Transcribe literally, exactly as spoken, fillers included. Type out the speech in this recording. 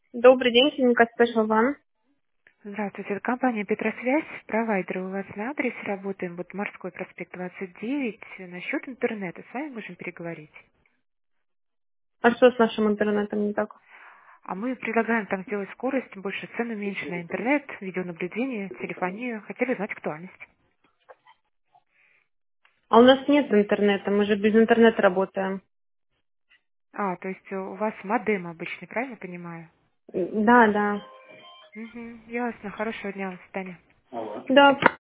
Добрый день, клиника Special One. Здравствуйте, это компания Петросвязь, провайдер у вас на адресе работаем, вот Морской проспект двадцать девять, насчет интернета, с вами можем переговорить. А что с нашим интернетом не так? А мы предлагаем там сделать скорость, больше цены меньше на интернет, видеонаблюдение, телефонию, хотели знать актуальность. А у нас нет интернета, мы же без интернета работаем. А, то есть у вас модем обычный, правильно понимаю? Да, да. Угу, ясно, хорошего дня, до свидания. Да,